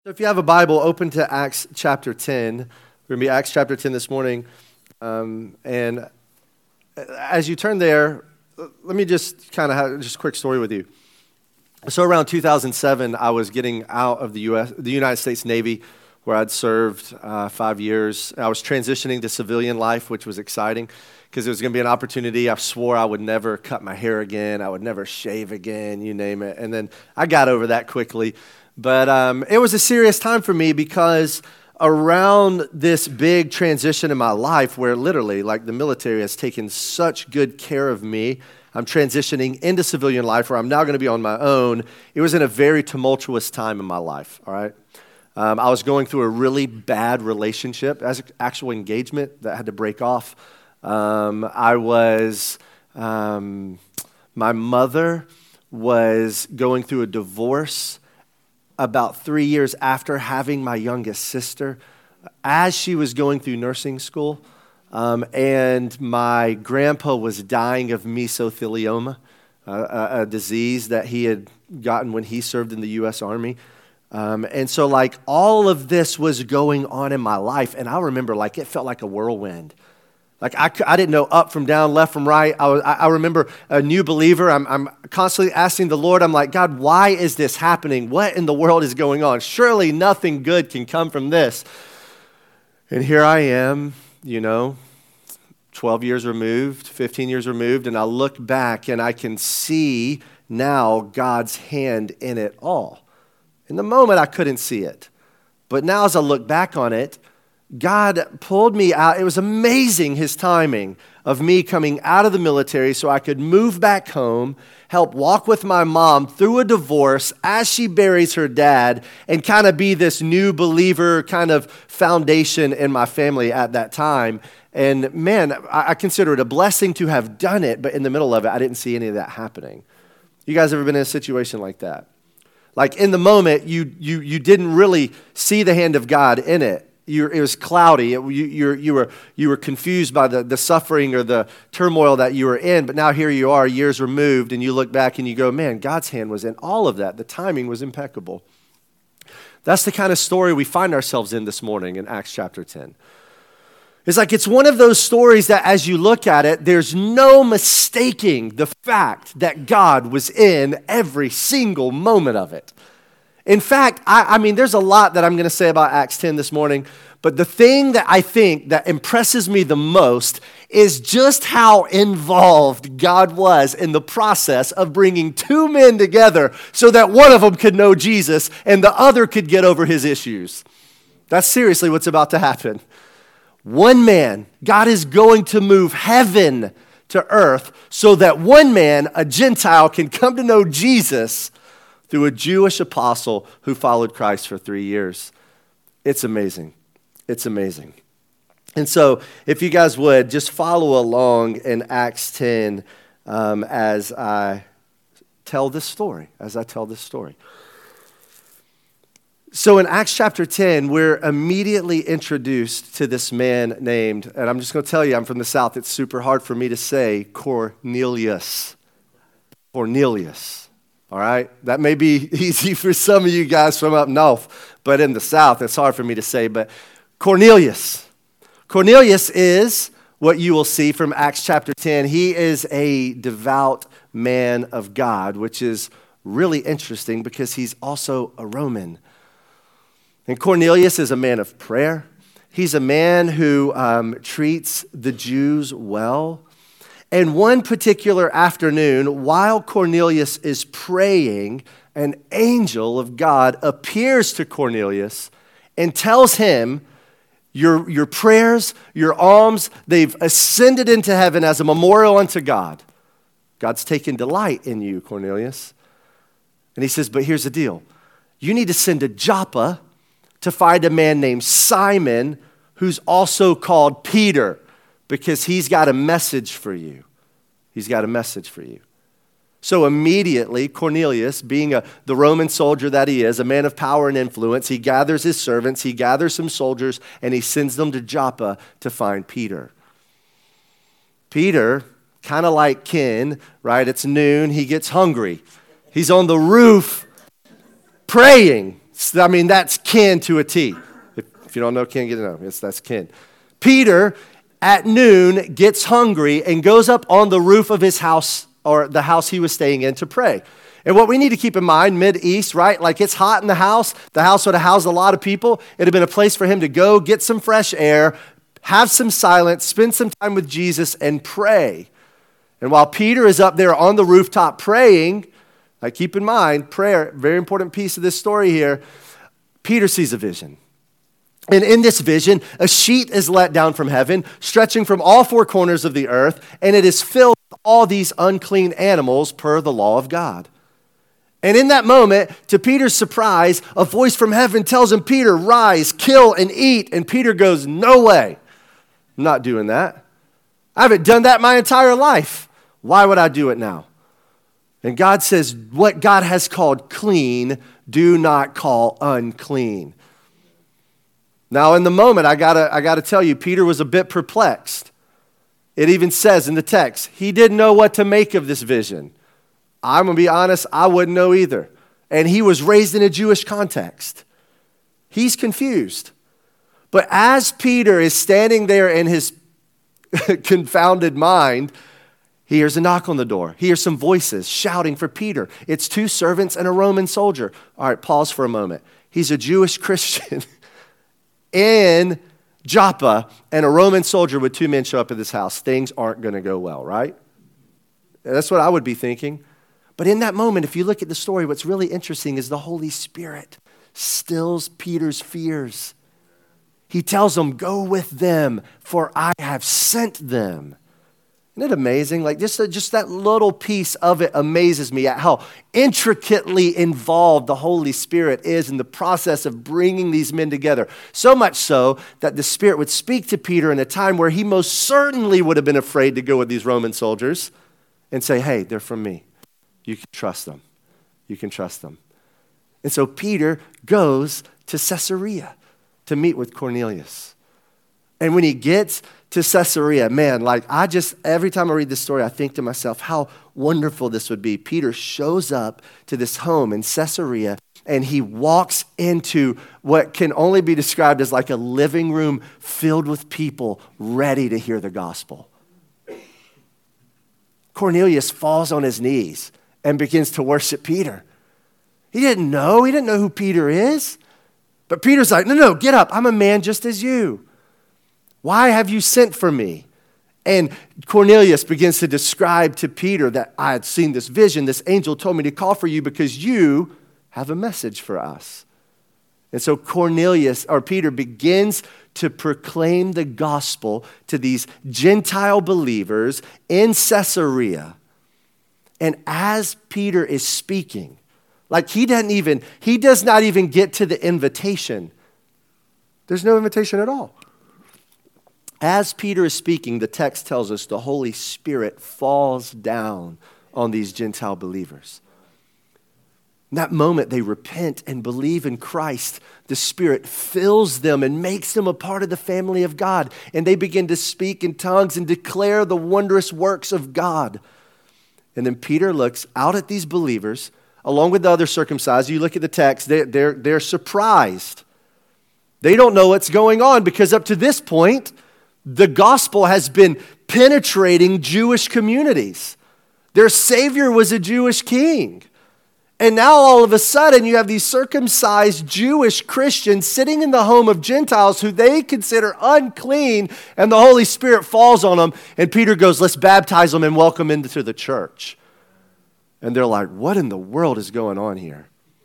So if you have a Bible, open to Acts chapter 10. We're going to be Acts chapter 10 this morning. And as you turn there, let me just kind of have just a quick story with you. So around 2007, I was getting out of the United States Navy, where I'd served 5 years. I was transitioning to civilian life, which was exciting because it was going to be an opportunity. I swore I would never cut my hair again. I would never shave again, you name it. And then I got over that quickly. But it was a serious time for me because around this big transition in my life where literally like the military has taken such good care of me, I'm transitioning into civilian life where I'm now going to be on my own. It was in a very tumultuous time in my life, all right? I was going through a really bad relationship, as actual engagement that had to break off. My mother was going through a divorce about 3 years after having my youngest sister, as she was going through nursing school, and my grandpa was dying of mesothelioma, a disease that he had gotten when he served in the U.S. Army. And so like all of this was going on in my life, and I remember like it felt like a whirlwind. Like I didn't know up from down, left from right. I remember a new believer. I'm constantly asking the Lord, I'm like, God, why is this happening? What in the world is going on? Surely nothing good can come from this. And here I am, 12 years removed, 15 years removed, and I look back and I can see now God's hand in it all. In the moment, I couldn't see it. But now as I look back on it, God pulled me out. It was amazing, his timing of me coming out of the military so I could move back home, help walk with my mom through a divorce as she buries her dad, and kind of be this new believer kind of foundation in my family at that time. And man, I consider it a blessing to have done it, but in the middle of it, I didn't see any of that happening. You guys ever been in a situation like that? Like in the moment, you didn't really see the hand of God in it. It was cloudy. You were confused by the suffering or the turmoil that you were in. But now here you are, years removed, and you look back and you go, man, God's hand was in all of that. The timing was impeccable. That's the kind of story we find ourselves in this morning in Acts chapter 10. It's one of those stories that as you look at it, there's no mistaking the fact that God was in every single moment of it. In fact, I mean, there's a lot that I'm going to say about Acts 10 this morning, but the thing that I think that impresses me the most is just how involved God was in the process of bringing two men together so that one of them could know Jesus and the other could get over his issues. That's seriously what's about to happen. One man, God is going to move heaven to earth so that one man, a Gentile, can come to know Jesus through a Jewish apostle who followed Christ for 3 years. It's amazing. It's amazing. And so if you guys would, just follow along in Acts 10 as I tell this story, So in Acts chapter 10, we're immediately introduced to this man named, and I'm just going to tell you, I'm from the South, it's super hard for me to say, Cornelius. Cornelius. All right? That may be easy for some of you guys from up north, but in the South, it's hard for me to say. But Cornelius. Cornelius is what you will see from Acts chapter 10. He is a devout man of God, which is really interesting because he's also a Roman. And Cornelius is a man of prayer. He's a man who treats the Jews well. And one particular afternoon, while Cornelius is praying, an angel of God appears to Cornelius and tells him, your prayers, your alms, they've ascended into heaven as a memorial unto God. God's taken delight in you, Cornelius. And he says, but here's the deal. You need to send to Joppa to find a man named Simon, who's also called Peter, because he's got a message for you. He's got a message for you. So immediately, Cornelius, being the Roman soldier that he is, a man of power and influence, he gathers his servants, he gathers some soldiers, and he sends them to Joppa to find Peter. Peter, kind of like Ken, right? It's noon, he gets hungry. He's on the roof praying. I mean, that's kin to a T. If you don't know kin, get to know. That's kin. Peter, at noon, gets hungry and goes up on the roof of his house, or the house he was staying in, to pray. And what we need to keep in mind, Mideast, right? Like, it's hot in the house. The house would have housed a lot of people. It had been a place for him to go get some fresh air, have some silence, spend some time with Jesus, and pray. And while Peter is up there on the rooftop praying, like, keep in mind, prayer, very important piece of this story here, Peter sees a vision. And in this vision, a sheet is let down from heaven, stretching from all four corners of the earth, and it is filled with all these unclean animals per the law of God. And in that moment, to Peter's surprise, a voice from heaven tells him, Peter, rise, kill, and eat. And Peter goes, no way. I'm not doing that. I haven't done that my entire life. Why would I do it now? And God says, what God has called clean, do not call unclean. Now, in the moment, I gotta tell you, Peter was a bit perplexed. It even says in the text, he didn't know what to make of this vision. I'm going to be honest, I wouldn't know either. And he was raised in a Jewish context. He's confused. But as Peter is standing there in his confounded mind, he hears a knock on the door. He hears some voices shouting for Peter. It's two servants and a Roman soldier. All right, pause for a moment. He's a Jewish Christian in Joppa, and a Roman soldier with two men show up at this house. Things aren't going to go well, right? That's what I would be thinking. But in that moment, if you look at the story, what's really interesting is the Holy Spirit stills Peter's fears. He tells him, go with them, for I have sent them. Isn't it amazing? Like, just that little piece of it amazes me at how intricately involved the Holy Spirit is in the process of bringing these men together. So much so that the Spirit would speak to Peter in a time where he most certainly would have been afraid to go with these Roman soldiers and say, hey, they're from me. You can trust them. You can trust them. And so Peter goes to Caesarea to meet with Cornelius. And when he gets to Caesarea, man, like, every time I read this story, I think to myself, how wonderful this would be. Peter shows up to this home in Caesarea, and he walks into what can only be described as like a living room filled with people ready to hear the gospel. Cornelius falls on his knees and begins to worship Peter. He didn't know who Peter is. But Peter's like, no, get up. I'm a man just as you. Why have you sent for me? And Cornelius begins to describe to Peter that I had seen this vision. This angel told me to call for you because you have a message for us. And so Peter begins to proclaim the gospel to these Gentile believers in Caesarea. And as Peter is speaking, like, he does not even get to the invitation. There's no invitation at all. As Peter is speaking, the text tells us the Holy Spirit falls down on these Gentile believers. In that moment, they repent and believe in Christ. The Spirit fills them and makes them a part of the family of God. And they begin to speak in tongues and declare the wondrous works of God. And then Peter looks out at these believers, along with the other circumcised. You look at the text, they're surprised. They don't know what's going on because up to this point, the gospel has been penetrating Jewish communities. Their Savior was a Jewish king. And now all of a sudden you have these circumcised Jewish Christians sitting in the home of Gentiles who they consider unclean, and the Holy Spirit falls on them. And Peter goes, let's baptize them and welcome them into the church. And they're like, what in the world is going on here?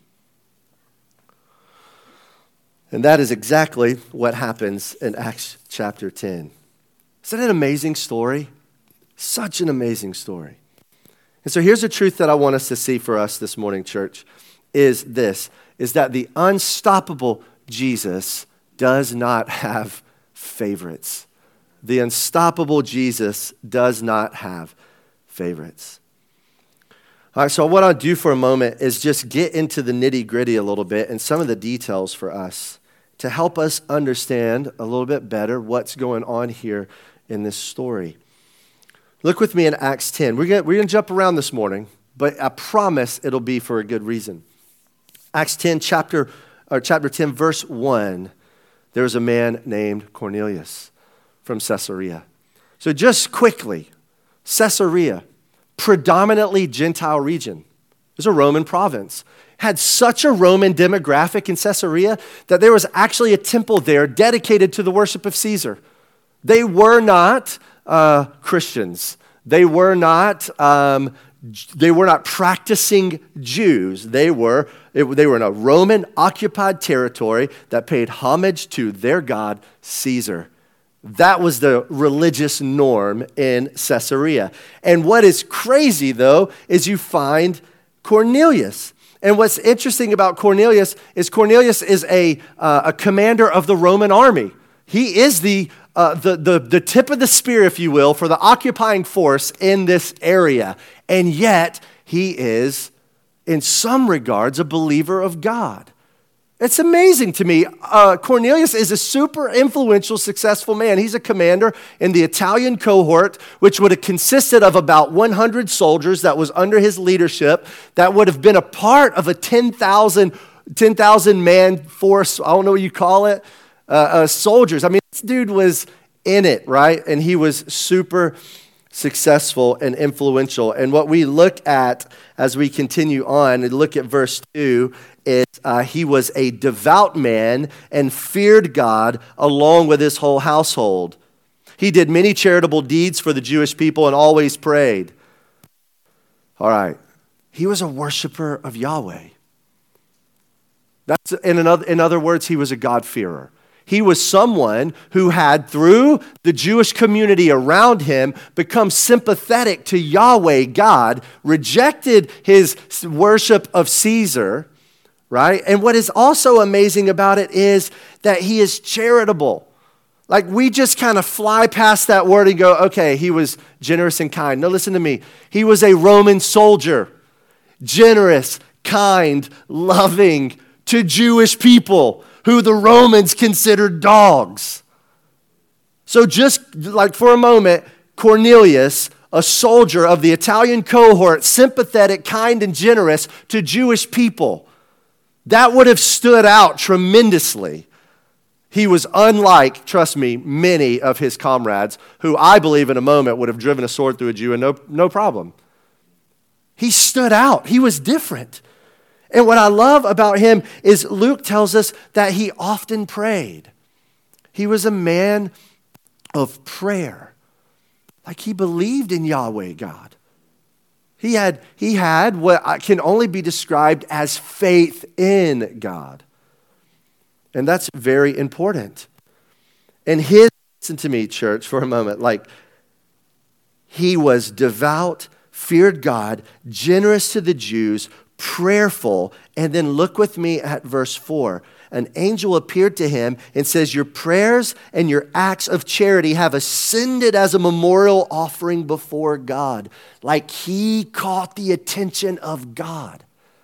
And that is exactly what happens in Acts chapter 10. Isn't it an amazing story? Such an amazing story. And so here's the truth that I want us to see for us this morning, church, is that the unstoppable Jesus does not have favorites. The unstoppable Jesus does not have favorites. All right, so what I'll do for a moment is just get into the nitty-gritty a little bit and some of the details for us to help us understand a little bit better what's going on here in this story. Look with me in Acts 10. We're going to jump around this morning, but I promise it'll be for a good reason. Acts 10, chapter or chapter 10, verse 1, there was a man named Cornelius from Caesarea. So just quickly, Caesarea, predominantly Gentile region. It was a Roman province. Had such a Roman demographic in Caesarea that there was actually a temple there dedicated to the worship of Caesar. They were not Christians. They were not practicing Jews. They were in a Roman occupied territory that paid homage to their god Caesar. That was the religious norm in Caesarea. And what is crazy, though, is you find Cornelius. And what's interesting about Cornelius is a commander of the Roman army. He is the tip of the spear, if you will, for the occupying force in this area. And yet, he is, in some regards, a believer of God. It's amazing to me. Cornelius is a super influential, successful man. He's a commander in the Italian cohort, which would have consisted of about 100 soldiers that was under his leadership, that would have been a part of a 10,000 man force, I don't know what you call it, soldiers. I mean, this dude was in it, right? And he was super successful and influential. And what we look at as we continue on and look at verse 2 is he was a devout man and feared God along with his whole household. He did many charitable deeds for the Jewish people and always prayed. All right. He was a worshiper of Yahweh. That's in other words, he was a God-fearer. He was someone who had, through the Jewish community around him, become sympathetic to Yahweh, God, rejected his worship of Caesar, right? And what is also amazing about it is that he is charitable. Like, we just kind of fly past that word and go, okay, he was generous and kind. No, listen to me. He was a Roman soldier, generous, kind, loving to Jewish people who the Romans considered dogs. So just like for a moment, Cornelius, a soldier of the Italian cohort, sympathetic, kind, and generous to Jewish people, that would have stood out tremendously. He was unlike, trust me, many of his comrades who I believe in a moment would have driven a sword through a Jew and no problem. He stood out. He was different. And what I love about him is Luke tells us that he often prayed. He was a man of prayer. Like, he believed in Yahweh God. He had what can only be described as faith in God. And that's very important. And listen to me, church, for a moment. Like, he was devout, feared God, generous to the Jews, prayerful. And then look with me at verse 4. An angel appeared to him and says, your prayers and your acts of charity have ascended as a memorial offering before God. Like, he caught the attention of God.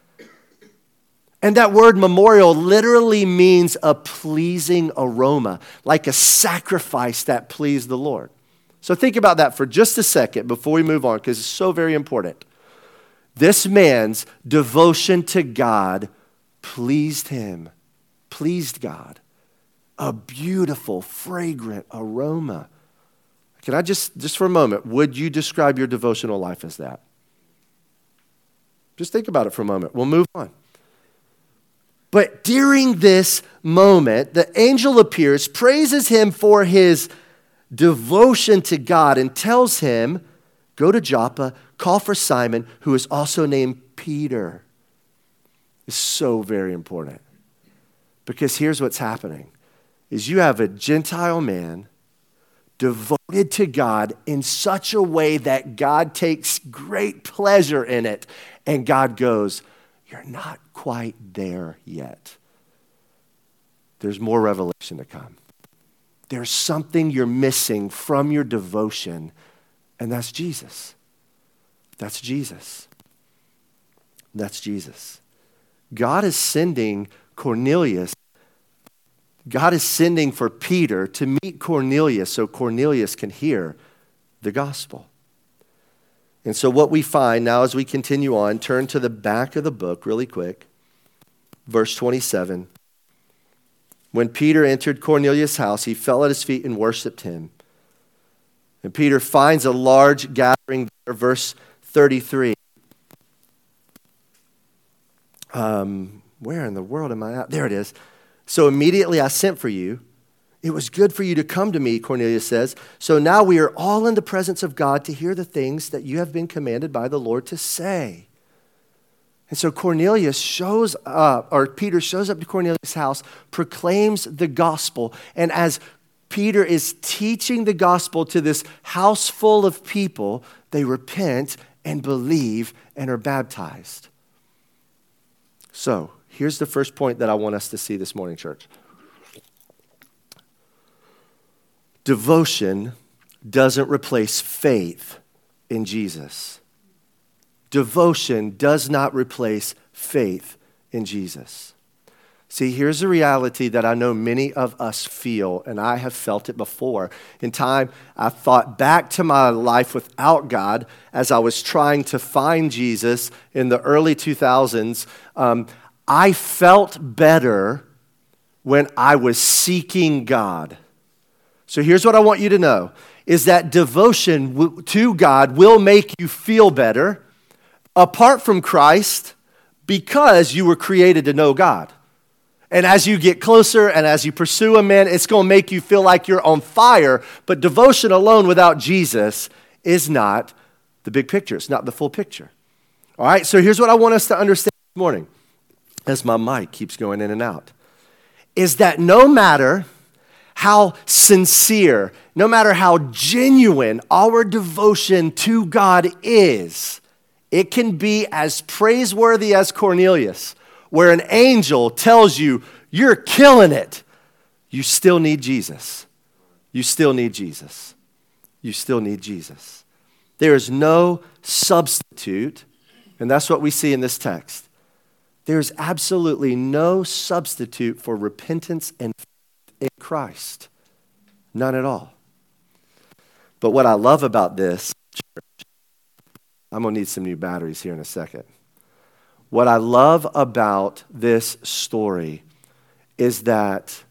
And that word memorial literally means a pleasing aroma, like a sacrifice that pleased the Lord. So think about that for just a second before we move on, because it's so very important. This man's devotion to God pleased him, pleased God. A beautiful, fragrant aroma. Can I just for a moment, would you describe your devotional life as that? Just think about it for a moment. We'll move on. But during this moment, the angel appears, praises him for his devotion to God, and tells him, go to Joppa, call for Simon, who is also named Peter. It's so very important. Because here's what's happening, is you have a Gentile man devoted to God in such a way that God takes great pleasure in it. And God goes, you're not quite there yet. There's more revelation to come. There's something you're missing from your devotion, and that's Jesus. That's Jesus. That's Jesus. God is sending Cornelius. God is sending for Peter to meet Cornelius so Cornelius can hear the gospel. And so what we find now as we continue on, turn to the back of the book really quick, verse 27. When Peter entered Cornelius' house, he fell at his feet and worshiped him. And Peter finds a large gathering there, verse 33. Where in the world am I at? There it is. So immediately I sent for you. It was good for you to come to me, Cornelius says. So now we are all in the presence of God to hear the things that you have been commanded by the Lord to say. And so Cornelius shows up, or Peter shows up to Cornelius' house, proclaims the gospel. And as Peter is teaching the gospel to this house full of people, they repent and believe and are baptized. So, here's the first point that I want us to see this morning, church. Devotion doesn't replace faith in Jesus. Devotion does not replace faith in Jesus. See, here's a reality that I know many of us feel, and I have felt it before. In time, I thought back to my life without God as I was trying to find Jesus in the early 2000s. I felt better when I was seeking God. So here's what I want you to know, is that devotion to God will make you feel better apart from Christ because you were created to know God. And as you get closer and as you pursue Him, man, it's going to make you feel like you're on fire. But devotion alone without Jesus is not the big picture. It's not the full picture. All right, so here's what I want us to understand this morning, as my mic keeps going in and out, is that no matter how sincere, no matter how genuine our devotion to God is, it can be as praiseworthy as Cornelius, where an angel tells you, you're killing it. You still need Jesus. You still need Jesus. You still need Jesus. There is no substitute, and that's what we see in this text. There's absolutely no substitute for repentance and faith in Christ. None at all. But what I love about this, church, I'm going to need some new batteries here in a second. What I love about this story is that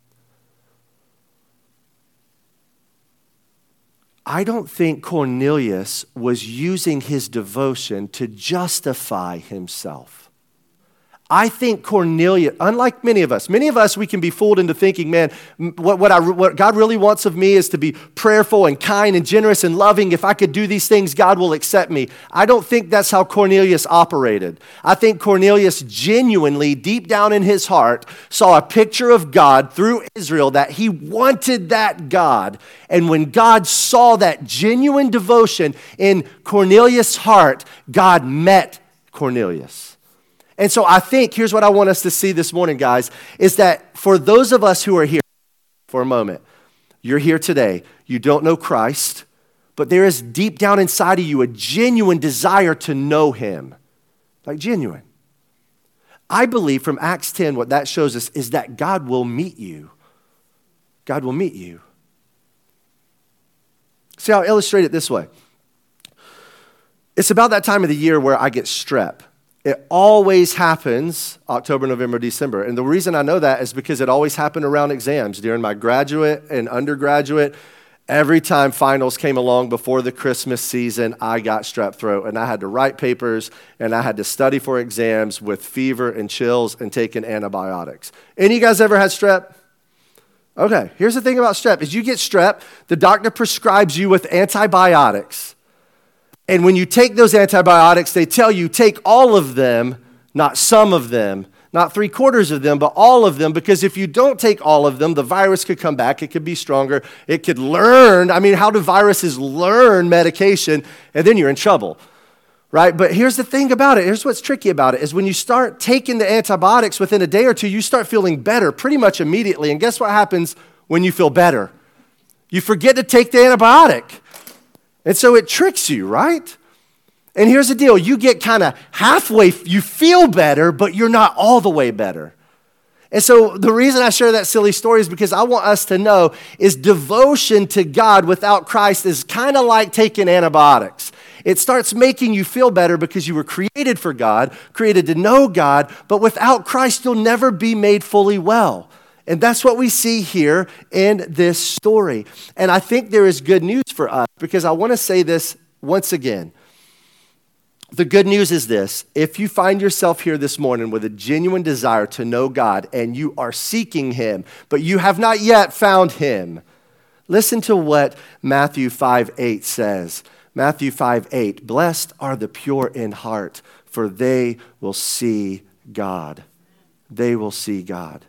I don't think Cornelius was using his devotion to justify himself. I think Cornelius, unlike many of us, we can be fooled into thinking, man, what God really wants of me is to be prayerful and kind and generous and loving. If I could do these things, God will accept me. I don't think that's how Cornelius operated. I think Cornelius genuinely, deep down in his heart, saw a picture of God through Israel, that he wanted that God. And when God saw that genuine devotion in Cornelius' heart, God met Cornelius. And so I think, here's what I want us to see this morning, guys, is that for those of us who are here for a moment, you're here today, you don't know Christ, but there is deep down inside of you a genuine desire to know Him. Like genuine. I believe from Acts 10, what that shows us is that God will meet you. God will meet you. See, I'll illustrate it this way. It's about that time of the year where I get strep. It always happens October, November, December. And the reason I know that is because it always happened around exams. During my graduate and undergraduate, every time finals came along before the Christmas season, I got strep throat. And I had to write papers, and I had to study for exams with fever and chills and taking antibiotics. Any of you guys ever had strep? Okay, here's the thing about strep. Is you get strep, the doctor prescribes you with antibiotics. And when you take those antibiotics, they tell you take all of them, not some of them, not 3/4 of them, but all of them, because if you don't take all of them, the virus could come back, it could be stronger, it could learn. I mean, how do viruses learn medication? And then you're in trouble, right? But here's the thing about it. Here's what's tricky about it, is when you start taking the antibiotics within a day or two, you start feeling better pretty much immediately. And guess what happens when you feel better? You forget to take the antibiotic. And so it tricks you, right? And here's the deal. You get kind of halfway, you feel better, but you're not all the way better. And so the reason I share that silly story is because I want us to know is devotion to God without Christ is kind of like taking antibiotics. It starts making you feel better because you were created for God, created to know God, but without Christ, you'll never be made fully well. And that's what we see here in this story. And I think there is good news for us, because I want to say this once again. The good news is this: if you find yourself here this morning with a genuine desire to know God and you are seeking him, but you have not yet found him, listen to what Matthew 5:8 says. Matthew 5:8, blessed are the pure in heart, for they will see God. They will see God.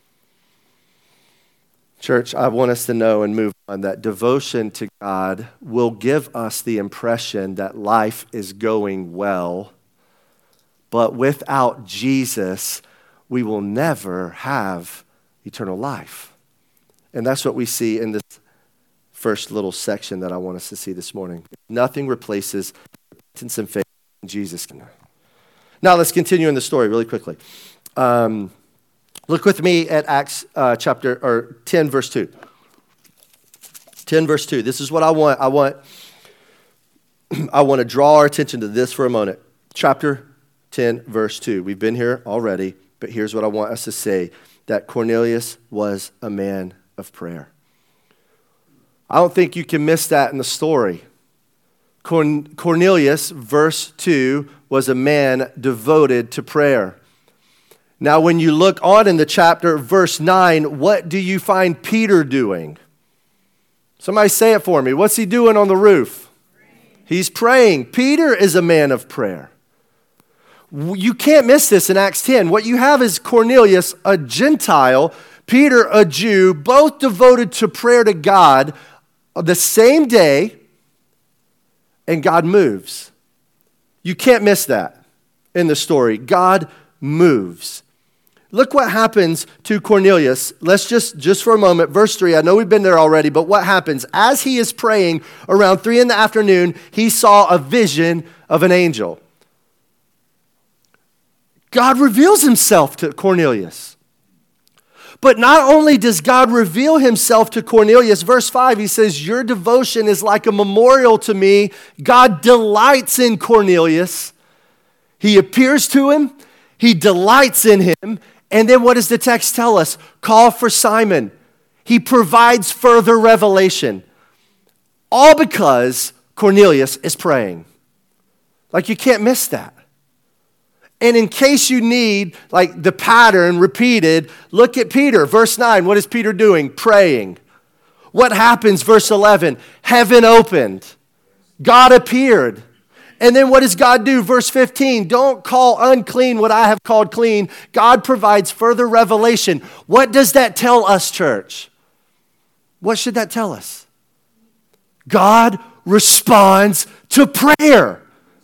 Church, I want us to know and move on that devotion to God will give us the impression that life is going well, but without Jesus, we will never have eternal life. And that's what we see in this first little section that I want us to see this morning. Nothing replaces repentance and faith in Jesus. Now let's continue in the story really quickly. Look with me at Acts chapter 10, verse 2. 10, verse 2. This is what I want. I want to draw our attention to this for a moment. Chapter 10, verse 2. We've been here already, but here's what I want us to say: that Cornelius was a man of prayer. I don't think you can miss that in the story. Cornelius, verse 2, was a man devoted to prayer. Now, when you look on in the chapter, verse 9, what do you find Peter doing? Somebody say it for me. What's he doing on the roof? He's praying. Peter is a man of prayer. You can't miss this in Acts 10. What you have is Cornelius, a Gentile, Peter, a Jew, both devoted to prayer to God the same day, and God moves. You can't miss that in the story. God moves. Look what happens to Cornelius. Let's just for a moment, verse 3. I know we've been there already, but what happens? As he is praying around 3 p.m, he saw a vision of an angel. God reveals himself to Cornelius. But not only does God reveal himself to Cornelius, verse 5, he says, your devotion is like a memorial to me. God delights in Cornelius. He appears to him. He delights in him. And then what does the text tell us? Call for Simon. He provides further revelation. All because Cornelius is praying. Like, you can't miss that. And in case you need like the pattern repeated, look at Peter. Verse 9, what is Peter doing? Praying. What happens? Verse 11, heaven opened. God appeared. And then what does God do? Verse 15, don't call unclean what I have called clean. God provides further revelation. What does that tell us, church? What should that tell us? God responds to prayer.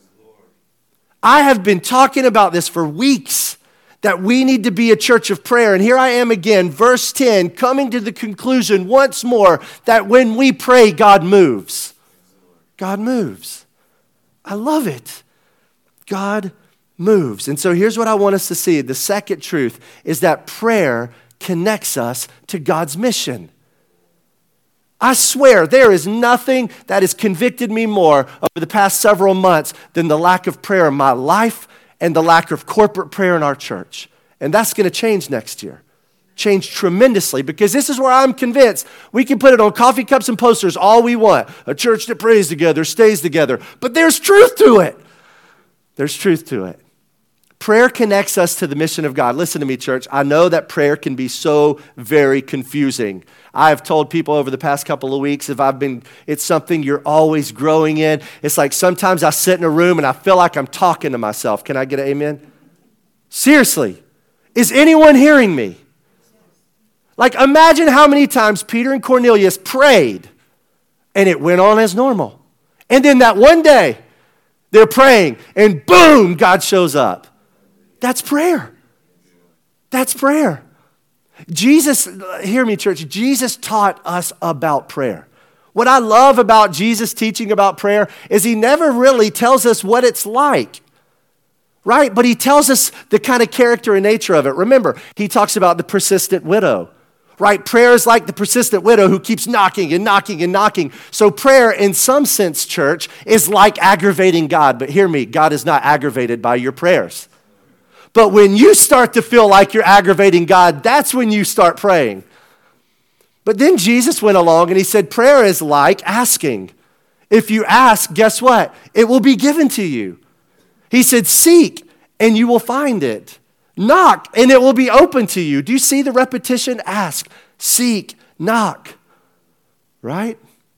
I have been talking about this for weeks, that we need to be a church of prayer. And here I am again, verse 10, coming to the conclusion once more that when we pray, God moves. God moves. I love it. God moves. And so here's what I want us to see. The second truth is that prayer connects us to God's mission. I swear there is nothing that has convicted me more over the past several months than the lack of prayer in my life and the lack of corporate prayer in our church. And that's going to change next year. Change tremendously, because this is where I'm convinced we can put it on coffee cups and posters all we want. A church that prays together, stays together. But there's truth to it. There's truth to it. Prayer connects us to the mission of God. Listen to me, church. I know that prayer can be so very confusing. I have told people over the past couple of weeks, it's something you're always growing in. It's like sometimes I sit in a room and I feel like I'm talking to myself. Can I get an amen? Seriously. Is anyone hearing me? Like, imagine how many times Peter and Cornelius prayed and it went on as normal. And then that one day, they're praying and boom, God shows up. That's prayer. That's prayer. Jesus, hear me, church, Jesus taught us about prayer. What I love about Jesus teaching about prayer is he never really tells us what it's like. Right? But he tells us the kind of character and nature of it. Remember, he talks about the persistent widow. Right? Prayer is like the persistent widow who keeps knocking and knocking and knocking. So prayer, in some sense, church, is like aggravating God. But hear me, God is not aggravated by your prayers. But when you start to feel like you're aggravating God, that's when you start praying. But then Jesus went along and he said, prayer is like asking. If you ask, guess what? It will be given to you. He said, seek and you will find it. Knock and it will be open to you. Do you see the repetition? Ask, seek, knock. Right?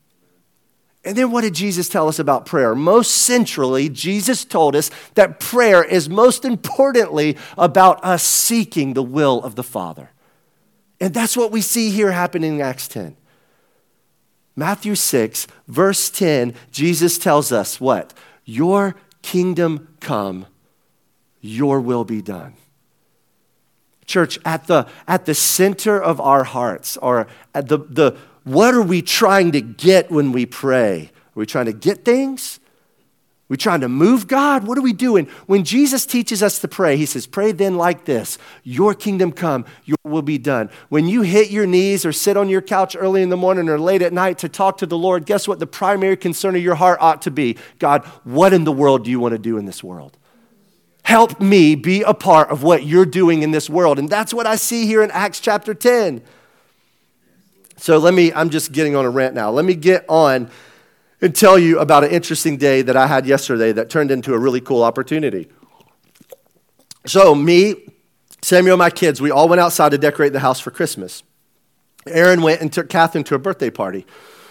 And then what did Jesus tell us about prayer? Most centrally, Jesus told us that prayer is most importantly about us seeking the will of the Father. And that's what we see here happening in Acts 10. Matthew 6, verse 10, Jesus tells us what? Your kingdom come, your will be done. Church, at the center of our hearts, or at the what are we trying to get when we pray? Are we trying to get things? Are we trying to move God? What are we doing? When Jesus teaches us to pray, he says, pray then like this, your kingdom come, your will be done. When you hit your knees or sit on your couch early in the morning or late at night to talk to the Lord, guess what the primary concern of your heart ought to be? God, what in the world do you want to do in this world? Help me be a part of what you're doing in this world. And that's what I see here in Acts chapter 10. So I'm just getting on a rant now. Let me get on and tell you about an interesting day that I had yesterday that turned into a really cool opportunity. So me, Samuel, and my kids, we all went outside to decorate the house for Christmas. Aaron went and took Catherine to a birthday party.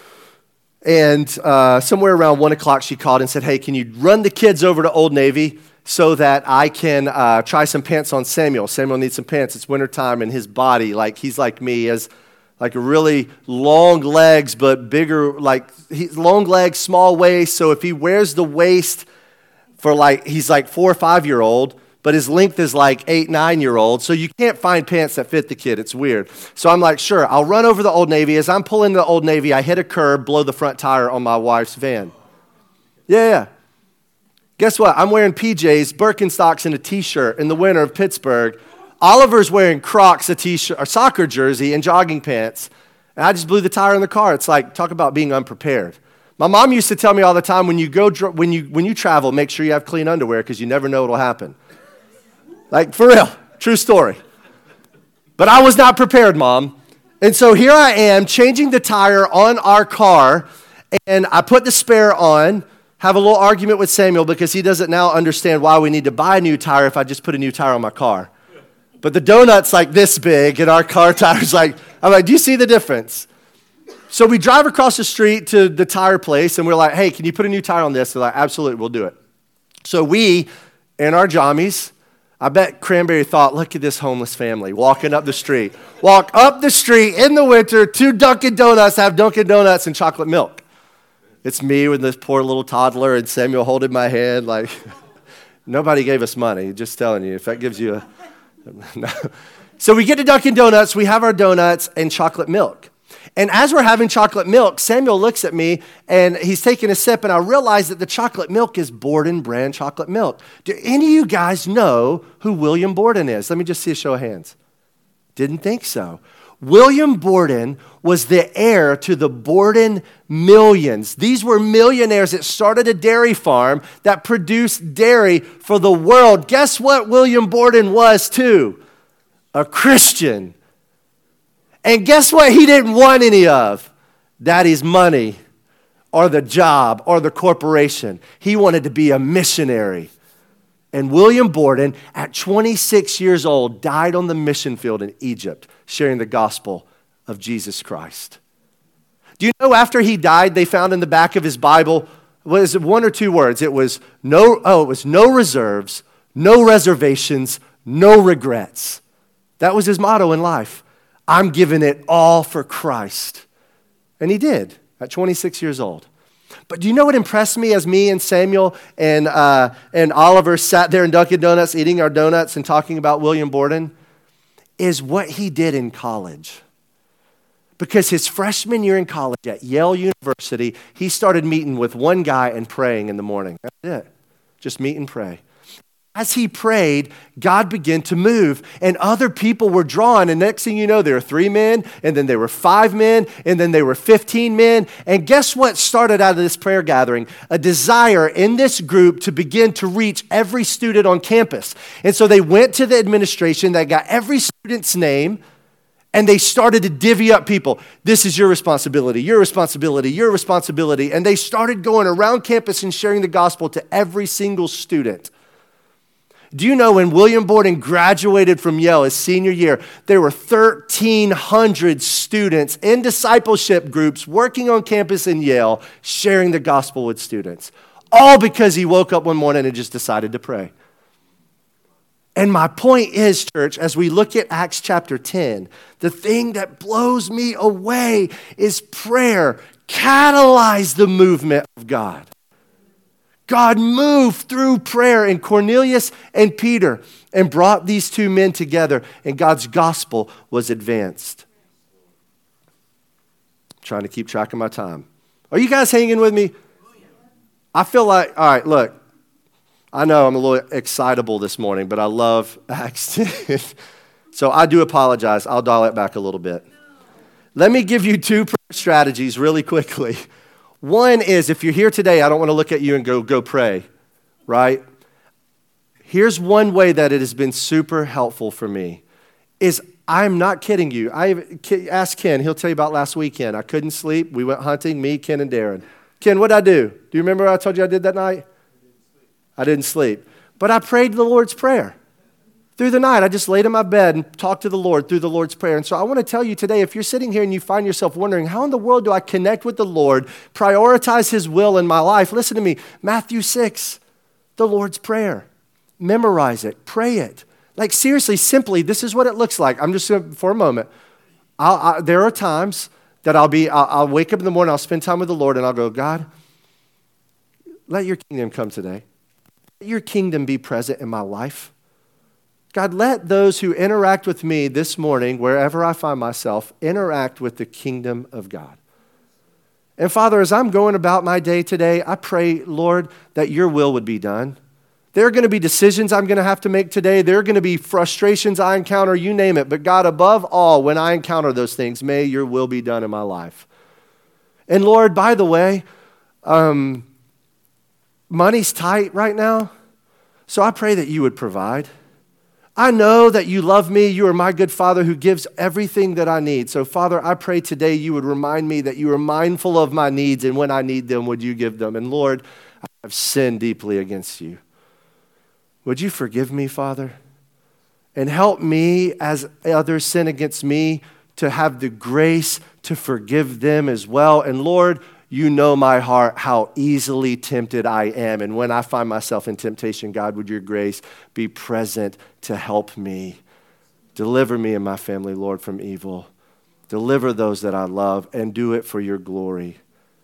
And somewhere around 1 o'clock, she called and said, hey, can you run the kids over to Old Navy so that I can try some pants on Samuel? Samuel needs some pants. It's wintertime, and his body, like he's like me, has like really long legs, but bigger, long legs, small waist. So if he wears the waist for he's like 4 or 5 year old, but his length is like 8, 9 year old. So you can't find pants that fit the kid. It's weird. So I'm like, sure, I'll run over the Old Navy. As I'm pulling the Old Navy, I hit a curb, blow the front tire on my wife's van. Yeah. Guess what? I'm wearing PJs, Birkenstocks, and a t-shirt in the winter of Pittsburgh. Oliver's wearing Crocs, a t-shirt, a soccer jersey, and jogging pants. And I just blew the tire in the car. It's like, talk about being unprepared. My mom used to tell me all the time, when you travel, make sure you have clean underwear because you never know what'll happen. Like, for real, true story. But I was not prepared, Mom. And so here I am changing the tire on our car, and I put the spare on, have a little argument with Samuel because he doesn't now understand why we need to buy a new tire if I just put a new tire on my car. But the donut's like this big, and our car tire's like, I'm like, do you see the difference? So we drive across the street to the tire place, and we're like, hey, can you put a new tire on this? They're like, absolutely, we'll do it. So we, in our jammies, I bet Cranberry thought, look at this homeless family walking up the street. Walk up the street in the winter to Dunkin' Donuts, have Dunkin' Donuts and chocolate milk. It's me with this poor little toddler and Samuel holding my hand. Like, nobody gave us money, just telling you, if that gives you a... No. So we get to Dunkin' Donuts, we have our donuts and chocolate milk. And as we're having chocolate milk, Samuel looks at me and he's taking a sip, and I realize that the chocolate milk is Borden brand chocolate milk. Do any of you guys know who William Borden is? Let me just see a show of hands. Didn't think so. William Borden was the heir to the Borden millions. These were millionaires that started a dairy farm that produced dairy for the world. Guess what William Borden was too? A Christian. And guess what he didn't want any of? Daddy's money or the job or the corporation. He wanted to be a missionary. And William Borden, at 26 years old, died on the mission field in Egypt, sharing the gospel of Jesus Christ. Do you know after he died, they found in the back of his Bible, was it 1 or 2 words? It was no reserves, no reservations, no regrets. That was his motto in life. I'm giving it all for Christ. And he did at 26 years old. But do you know what impressed me as me and Samuel and Oliver sat there in Dunkin' Donuts eating our donuts and talking about William Borden? Is what he did in college. Because his freshman year in college at Yale University, he started meeting with one guy and praying in the morning. That's it. Just meet and pray. as he prayed, God began to move and other people were drawn. And next thing you know, there were 3 men, and then there were 5 men, and then there were 15 men. And guess what started out of this prayer gathering? A desire in this group to begin to reach every student on campus. And so they went to the administration, they got every student's name, and they started to divvy up people. This is your responsibility, your responsibility, your responsibility. And they started going around campus and sharing the gospel to every single student. Do you know when William Borden graduated from Yale his senior year, there were 1,300 students in discipleship groups working on campus in Yale, sharing the gospel with students, all because he woke up one morning and just decided to pray. And my point is, church, as we look at Acts chapter 10, the thing that blows me away is prayer catalyzed the movement of God. God moved through prayer in Cornelius and Peter and brought these 2 men together, and God's gospel was advanced. I'm trying to keep track of my time. Are you guys hanging with me? I feel like, all right, look, I know I'm a little excitable this morning, but I love Acts 10. So I do apologize. I'll dial it back a little bit. Let me give you 2 prayer strategies really quickly. One is, if you're here today, I don't want to look at you and go pray, right? Here's one way that it has been super helpful for me, is I'm not kidding you. I asked Ken, he'll tell you about last weekend. I couldn't sleep. We went hunting, me, Ken, and Darren. Ken, what'd I do? Do you remember what I told you I did that night? I didn't sleep. But I prayed the Lord's Prayer. Through the night, I just laid in my bed and talked to the Lord through the Lord's Prayer. And so I want to tell you today, if you're sitting here and you find yourself wondering, how in the world do I connect with the Lord, prioritize His will in my life? Listen to me, Matthew 6, the Lord's Prayer. Memorize it, pray it. Like seriously, simply, this is what it looks like. I'm just going to, for a moment, there are times that I'll wake up in the morning, I'll spend time with the Lord, and I'll go, God, let your kingdom come today. Let your kingdom be present in my life. God, let those who interact with me this morning, wherever I find myself, interact with the kingdom of God. And Father, as I'm going about my day today, I pray, Lord, that your will would be done. There are going to be decisions I'm going to have to make today. There are going to be frustrations I encounter, you name it. But God, above all, when I encounter those things, may your will be done in my life. And Lord, by the way, money's tight right now, so I pray that you would provide. I know that you love me. You are my good Father who gives everything that I need. So, Father, I pray today you would remind me that you are mindful of my needs, and when I need them, would you give them? And Lord, I have sinned deeply against you. Would you forgive me, Father? And help me, as others sin against me, to have the grace to forgive them as well. And Lord, you know my heart, how easily tempted I am. And when I find myself in temptation, God, would your grace be present to help me. Deliver me and my family, Lord, from evil. Deliver those that I love, and do it for your glory.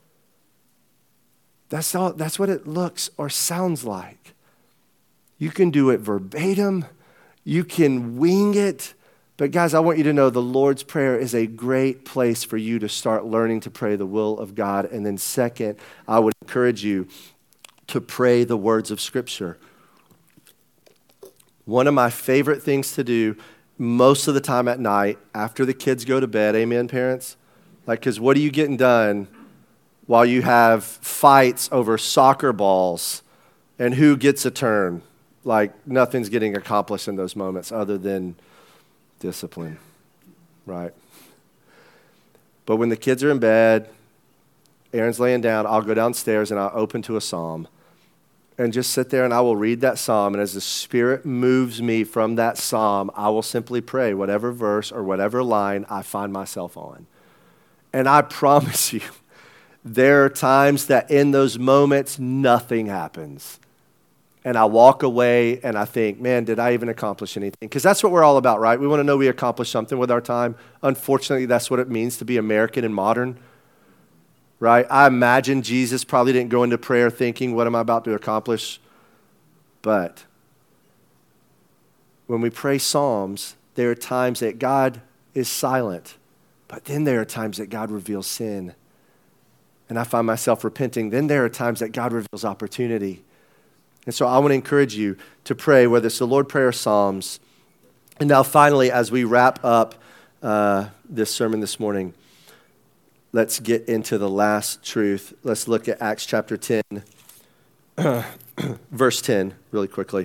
That's what it looks or sounds like. You can do it verbatim. You can wing it. But guys, I want you to know the Lord's Prayer is a great place for you to start learning to pray the will of God. And then second, I would encourage you to pray the words of Scripture. One of my favorite things to do most of the time at night after the kids go to bed, amen, parents? Because what are you getting done while you have fights over soccer balls and who gets a turn? Nothing's getting accomplished in those moments other than discipline, right? But when the kids are in bed, Aaron's laying down, I'll go downstairs and I'll open to a psalm and just sit there and I will read that psalm. And as the Spirit moves me from that psalm, I will simply pray whatever verse or whatever line I find myself on. And I promise you, there are times that in those moments, nothing happens. And I walk away and I think, man, did I even accomplish anything? Because that's what we're all about, right? We want to know we accomplished something with our time. Unfortunately, that's what it means to be American and modern, right? I imagine Jesus probably didn't go into prayer thinking, what am I about to accomplish? But when we pray psalms, there are times that God is silent, but then there are times that God reveals sin. And I find myself repenting. Then there are times that God reveals opportunity. And so I want to encourage you to pray, whether it's the Lord Prayer or Psalms. And now finally, as we wrap up this sermon this morning, let's get into the last truth. Let's look at Acts chapter 10, verse 10, really quickly.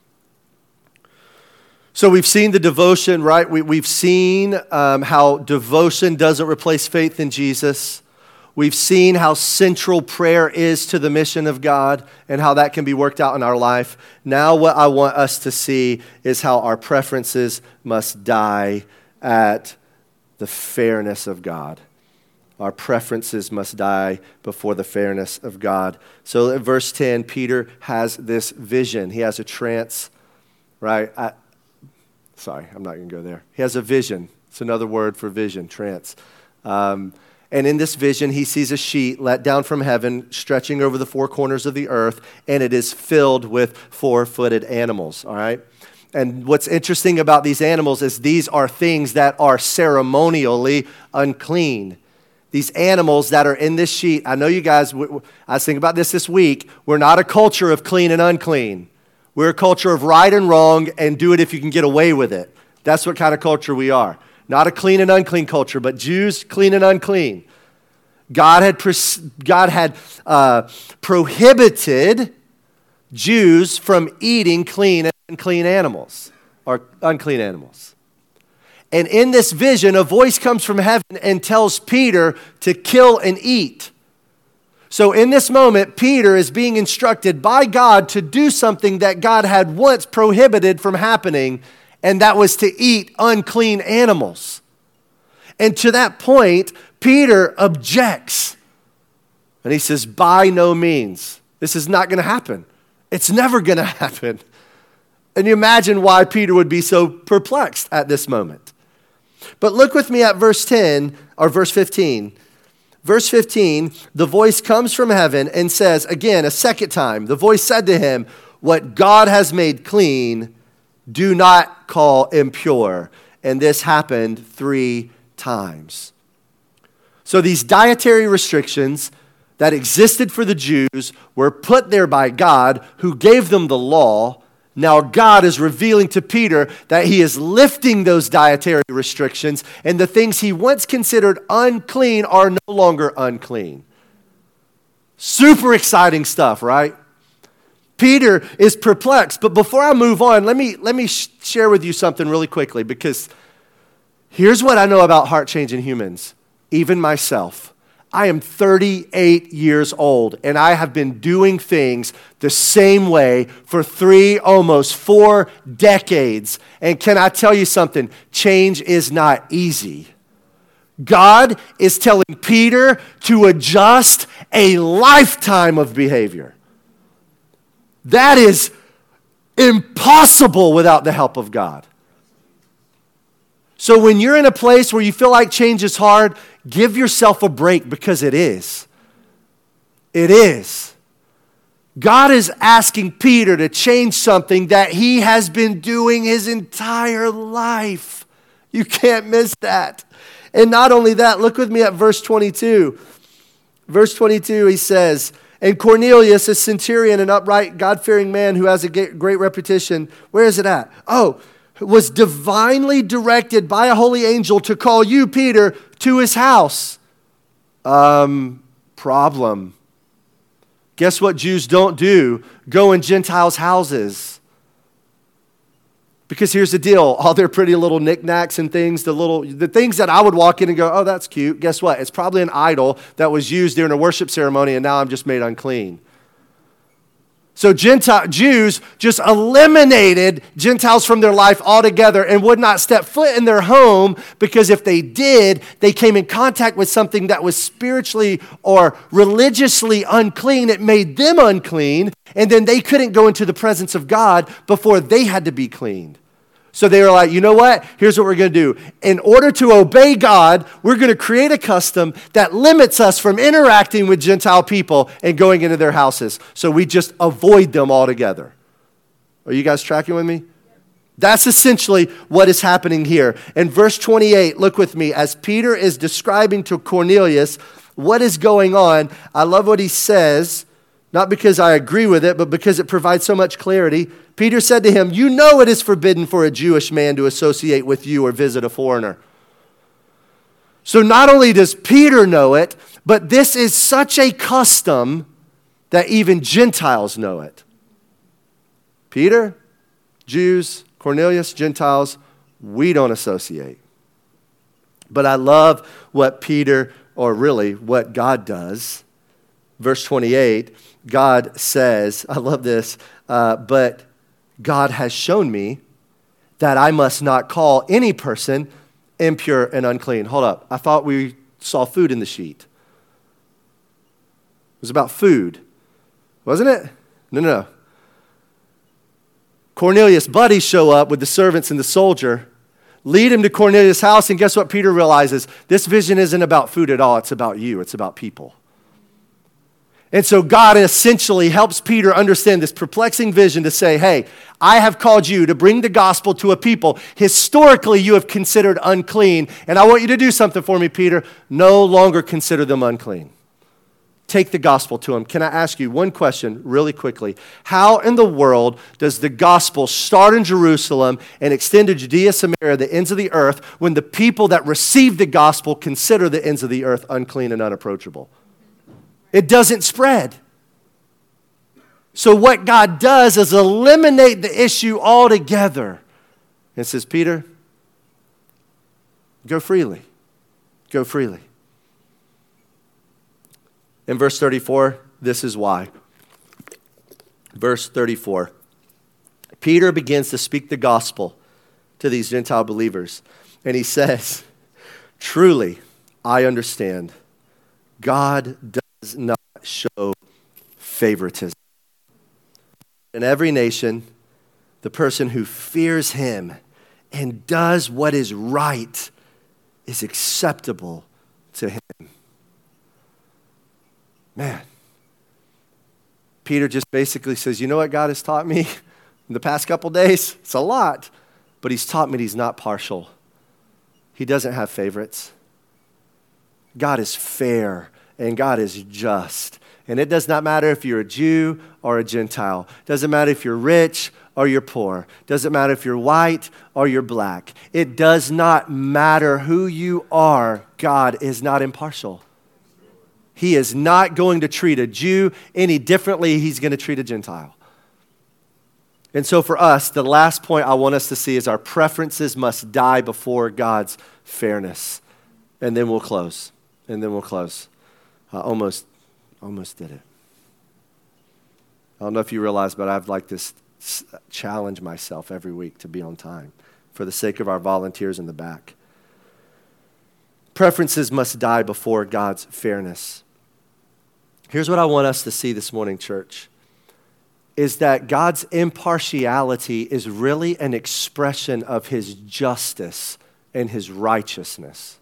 So we've seen the devotion, right? We've seen how devotion doesn't replace faith in Jesus. We've seen how central prayer is to the mission of God and how that can be worked out in our life. Now what I want us to see is how our preferences must die at the fairness of God. Our preferences must die before the fairness of God. So in verse 10, Peter has this vision. He has a trance, right? I'm not going to go there. He has a vision. It's another word for vision, trance. And in this vision, he sees a sheet let down from heaven, stretching over the four corners of the earth, and it is filled with four-footed animals, all right? And what's interesting about these animals is these are things that are ceremonially unclean. These animals that are in this sheet, I know you guys, I was thinking about this week, we're not a culture of clean and unclean. We're a culture of right and wrong and do it if you can get away with it. That's what kind of culture we are. Not a clean and unclean culture, but Jews, clean and unclean. God had prohibited Jews from eating clean and unclean animals, or unclean animals. And in this vision, a voice comes from heaven and tells Peter to kill and eat. So in this moment, Peter is being instructed by God to do something that God had once prohibited from happening, and that was to eat unclean animals. And to that point, Peter objects. And he says, by no means. This is not going to happen. It's never going to happen. And you imagine why Peter would be so perplexed at this moment. But look with me at verse 10 or verse 15. Verse 15, the voice comes from heaven and says, again, a second time, the voice said to him, what God has made clean, do not call impure. And this happened 3 times. So these dietary restrictions that existed for the Jews were put there by God, who gave them the law. Now God is revealing to Peter that he is lifting those dietary restrictions, and the things he once considered unclean are no longer unclean. Super exciting stuff, right? Peter is perplexed, but before I move on, let me share with you something really quickly, because here's what I know about heart-changing humans, even myself. I am 38 years old, and I have been doing things the same way for 3, almost 4 decades. And can I tell you something? Change is not easy. God is telling Peter to adjust a lifetime of behavior. That is impossible without the help of God. So when you're in a place where you feel like change is hard, give yourself a break, because it is. It is. God is asking Peter to change something that he has been doing his entire life. You can't miss that. And not only that, look with me at verse 22. Verse 22, he says, and Cornelius, a centurion, an upright, God-fearing man who has a great reputation. Where is it at? Oh, was divinely directed by a holy angel to call you, Peter, to his house. Problem. Guess what Jews don't do? Go in Gentiles' houses. Because here's the deal, all their pretty little knickknacks and things, the things that I would walk in and go, oh, that's cute. Guess what? It's probably an idol that was used during a worship ceremony, and now I'm just made unclean. So Jews just eliminated Gentiles from their life altogether and would not step foot in their home, because if they did, they came in contact with something that was spiritually or religiously unclean. It made them unclean, and then they couldn't go into the presence of God before they had to be cleaned. So they were like, you know what? Here's what we're going to do. In order to obey God, we're going to create a custom that limits us from interacting with Gentile people and going into their houses. So we just avoid them altogether. Are you guys tracking with me? That's essentially what is happening here. In verse 28, look with me. As Peter is describing to Cornelius what is going on, I love what he says. Not because I agree with it, but because it provides so much clarity. Peter said to him, you know it is forbidden for a Jewish man to associate with you or visit a foreigner. So not only does Peter know it, but this is such a custom that even Gentiles know it. Peter, Jews, Cornelius, Gentiles, we don't associate. But I love what Peter, or really what God does. Verse 28, God says, I love this, but God has shown me that I must not call any person impure and unclean. Hold up, I thought we saw food in the sheet. It was about food, wasn't it? No. Cornelius' buddies show up with the servants and the soldier, lead him to Cornelius' house, and guess what Peter realizes? This vision isn't about food at all, it's about you, it's about people. And so God essentially helps Peter understand this perplexing vision to say, hey, I have called you to bring the gospel to a people historically you have considered unclean, and I want you to do something for me, Peter. No longer consider them unclean. Take the gospel to them. Can I ask you one question really quickly? How in the world does the gospel start in Jerusalem and extend to Judea, Samaria, the ends of the earth, when the people that receive the gospel consider the ends of the earth unclean and unapproachable? It doesn't spread. So what God does is eliminate the issue altogether. And says, Peter, go freely. Go freely. In verse 34, this is why. Verse 34. Peter begins to speak the gospel to these Gentile believers. And he says, truly, I understand. God does not show favoritism. In every nation, the person who fears him and does what is right is acceptable to him. Man, Peter just basically says, you know what God has taught me in the past couple days? It's a lot, but he's taught me he's not partial. He doesn't have favorites. God is fair and God is just. And it does not matter if you're a Jew or a Gentile. It doesn't matter if you're rich or you're poor. It doesn't matter if you're white or you're black. It does not matter who you are. God is not impartial. He is not going to treat a Jew any differently he's going to treat a Gentile. And so for us, the last point I want us to see is our preferences must die before God's fairness. And then we'll close. Almost did it. I don't know if you realize, but I've like this challenge myself every week to be on time for the sake of our volunteers in the back. Preferences must die before God's fairness. Here's what I want us to see this morning, church, is that God's impartiality is really an expression of his justice and his righteousness.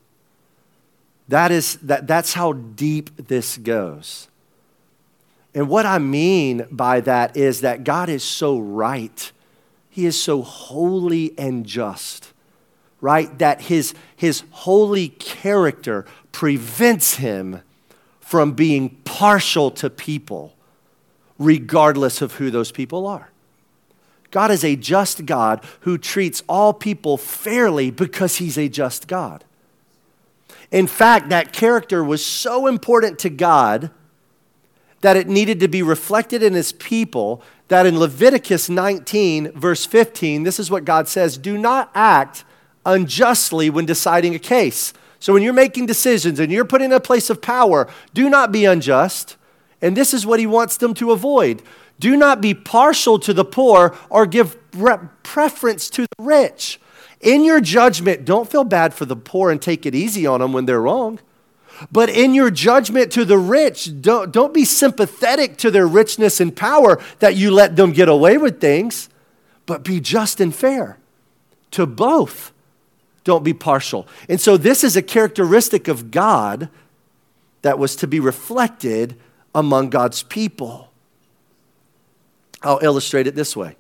That's how deep this goes. And what I mean by that is that God is so right. He is so holy and just, right? That his holy character prevents him from being partial to people, regardless of who those people are. God is a just God who treats all people fairly because he's a just God. In fact, that character was so important to God that it needed to be reflected in his people, that in Leviticus 19, verse 15, this is what God says, do not act unjustly when deciding a case. So when you're making decisions and you're put in a place of power, do not be unjust. And this is what he wants them to avoid. Do not be partial to the poor or give preference to the rich. In your judgment, don't feel bad for the poor and take it easy on them when they're wrong. But in your judgment to the rich, don't be sympathetic to their richness and power that you let them get away with things, but be just and fair to both. Don't be partial. And so this is a characteristic of God that was to be reflected among God's people. I'll illustrate it this way.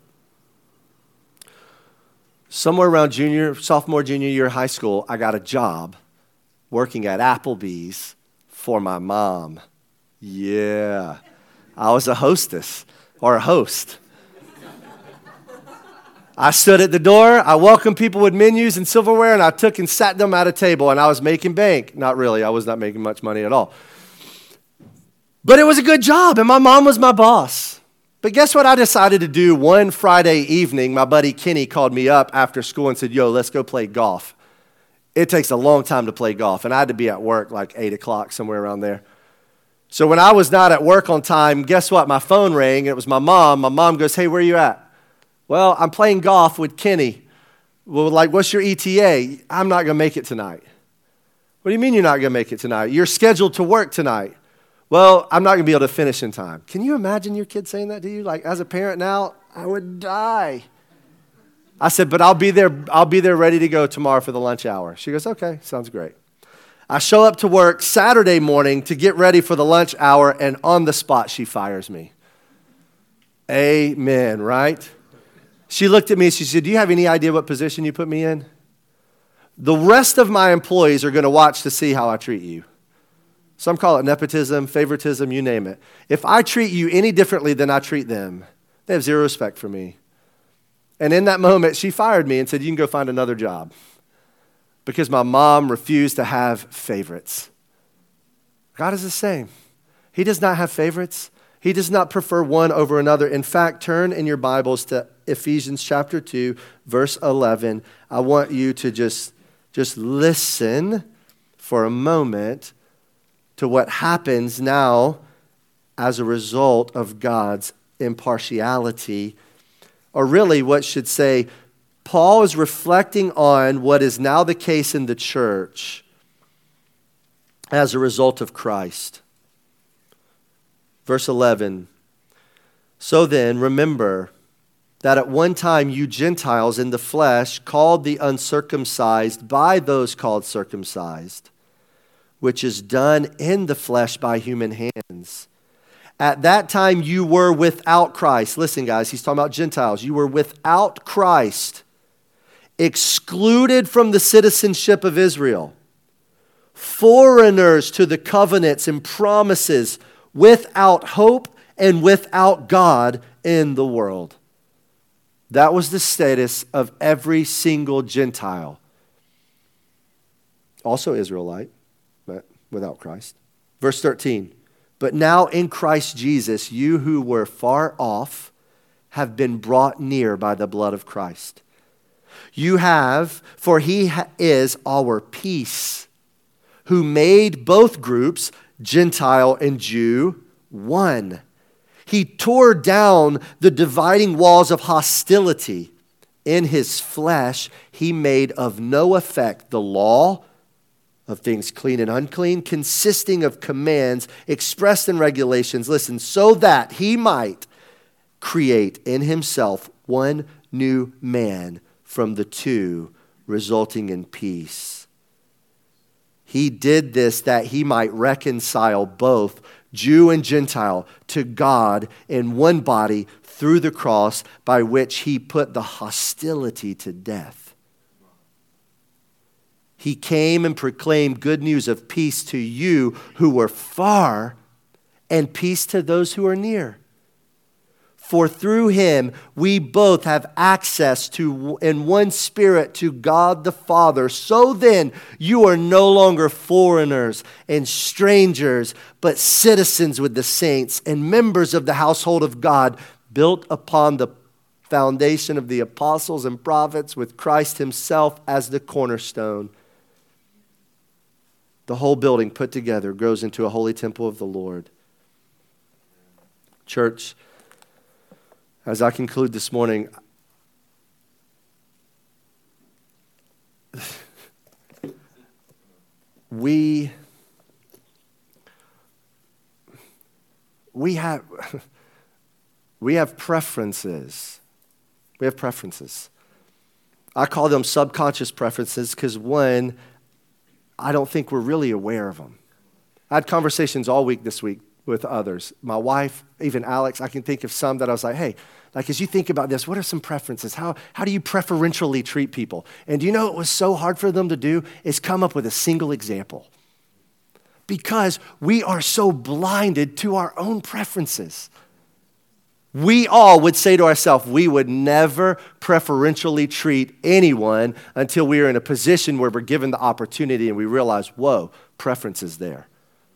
Somewhere around sophomore, junior year of high school, I got a job working at Applebee's for my mom. Yeah. I was a hostess or a host. I stood at the door, I welcomed people with menus and silverware, and I took and sat them at a table, and I was making bank. Not really, I was not making much money at all. But it was a good job, and my mom was my boss. But guess what I decided to do one Friday evening? My buddy Kenny called me up after school and said, yo, let's go play golf. It takes a long time to play golf, and I had to be at work like 8 o'clock, somewhere around there. So when I was not at work on time, guess what? My phone rang, and it was my mom. My mom goes, hey, where are you at? Well, I'm playing golf with Kenny. Well, like, what's your ETA? I'm not going to make it tonight. What do you mean you're not going to make it tonight? You're scheduled to work tonight. Well, I'm not going to be able to finish in time. Can you imagine your kid saying that to you? Like, as a parent now, I would die. I said, but I'll be there ready to go tomorrow for the lunch hour. She goes, okay, sounds great. I show up to work Saturday morning to get ready for the lunch hour, and on the spot, she fires me. Amen, right? She looked at me and she said, do you have any idea what position you put me in? The rest of my employees are going to watch to see how I treat you. Some call it nepotism, favoritism, you name it. If I treat you any differently than I treat them, they have zero respect for me. And in that moment, she fired me and said, you can go find another job. Because my mom refused to have favorites. God is the same. He does not have favorites. He does not prefer one over another. In fact, turn in your Bibles to Ephesians chapter 2, verse 11. I want you to just listen for a moment to what happens now as a result of God's impartiality. Or really, what should say, Paul is reflecting on what is now the case in the church as a result of Christ. Verse 11, so then, remember that at one time you Gentiles in the flesh, called the uncircumcised by those called circumcised, which is done in the flesh by human hands. At that time you were without Christ. Listen, guys, he's talking about Gentiles. You were without Christ, excluded from the citizenship of Israel, foreigners to the covenants and promises, without hope and without God in the world. That was the status of every single Gentile. Also Israelite, but without Christ. Verse 13, but now in Christ Jesus, you who were far off have been brought near by the blood of Christ. You have, for he is our peace, who made both groups, Gentile and Jew, one. He tore down the dividing walls of hostility. In his flesh, he made of no effect the law of things clean and unclean, consisting of commands expressed in regulations, listen, so that he might create in himself one new man from the two, resulting in peace. He did this that he might reconcile both Jew and Gentile to God in one body through the cross, by which he put the hostility to death. He came and proclaimed good news of peace to you who were far, and peace to those who are near. For through him we both have access to, in one spirit, to God the Father. So then you are no longer foreigners and strangers, but citizens with the saints and members of the household of God, built upon the foundation of the apostles and prophets, with Christ himself as the cornerstone. The whole building put together grows into a holy temple of the Lord. Church, as I conclude this morning, we have preferences. We have preferences. I call them subconscious preferences because, one, I don't think we're really aware of them. I had conversations all week this week with others. My wife, even Alex, I can think of some that I was like, hey, like as you think about this, what are some preferences? How do you preferentially treat people? And do you know what was so hard for them to do is come up with a single example. because we are so blinded to our own preferences. We all would say to ourselves, we would never preferentially treat anyone until we are in a position where we're given the opportunity and we realize, whoa, preference is there.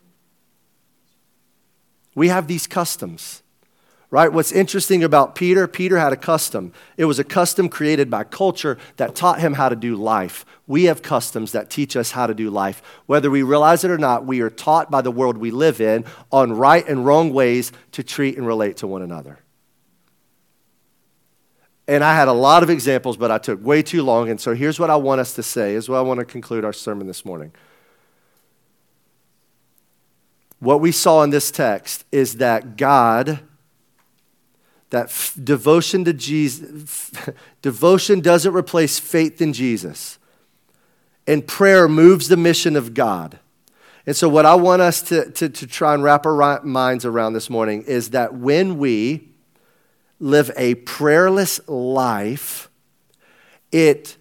We have these customs, right? What's interesting about Peter had a custom. It was a custom created by culture that taught him how to do life. We have customs that teach us how to do life. Whether we realize it or not, we are taught by the world we live in on right and wrong ways to treat and relate to one another. And I had a lot of examples, but I took way too long. And so here's what I want us to say. Here's what I want to conclude our sermon this morning. What we saw in this text is that God, devotion to Jesus, devotion doesn't replace faith in Jesus. And prayer moves the mission of God. And so what I want us to try and wrap our minds around this morning is that when we live a prayerless life, it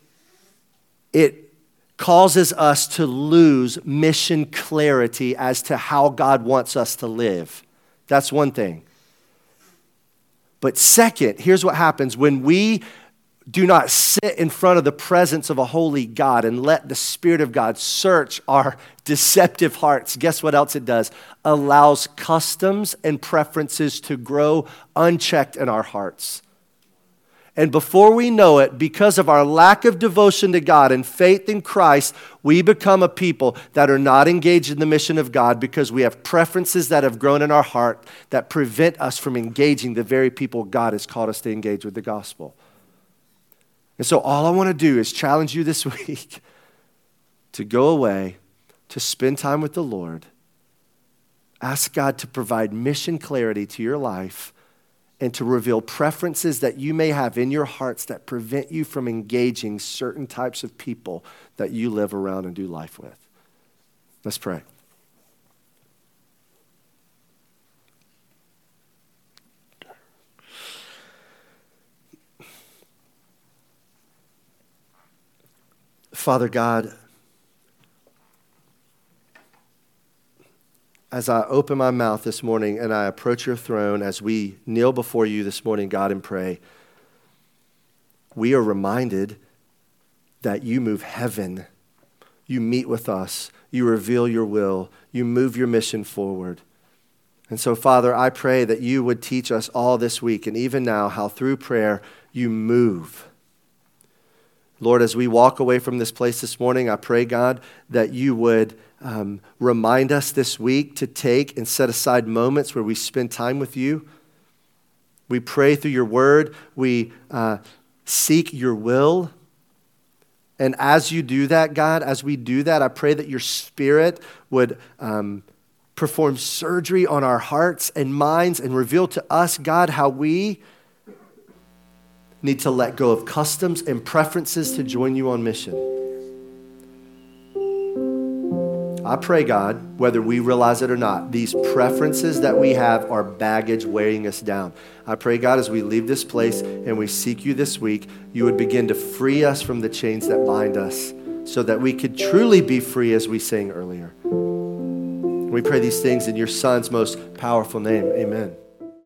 causes us to lose mission clarity as to how God wants us to live. That's one thing. But second, here's what happens when we do not sit in front of the presence of a holy God and let the Spirit of God search our deceptive hearts. Guess what else it does? Allows customs and preferences to grow unchecked in our hearts. And before we know it, because of our lack of devotion to God and faith in Christ, we become a people that are not engaged in the mission of God because we have preferences that have grown in our heart that prevent us from engaging the very people God has called us to engage with the gospel. And so all I want to do is challenge you this week to go away, to spend time with the Lord, ask God to provide mission clarity to your life, and to reveal preferences that you may have in your hearts that prevent you from engaging certain types of people that you live around and do life with. Let's pray. Father God, as I open my mouth this morning and I approach your throne, as we kneel before you this morning, God, and pray, we are reminded that you move heaven. You meet with us. You reveal your will. You move your mission forward. And so, Father, I pray that you would teach us all this week and even now how through prayer you move. Lord, as we walk away from this place this morning, I pray, God, that you would remind us this week to take and set aside moments where we spend time with you. We pray through your word. We seek your will. And as you do that, God, as we do that, I pray that your Spirit would perform surgery on our hearts and minds and reveal to us, God, how we need to let go of customs and preferences to join you on mission. I pray, God, whether we realize it or not, these preferences that we have are baggage weighing us down. I pray, God, as we leave this place and we seek you this week, you would begin to free us from the chains that bind us so that we could truly be free as we sang earlier. We pray these things in your Son's most powerful name. Amen.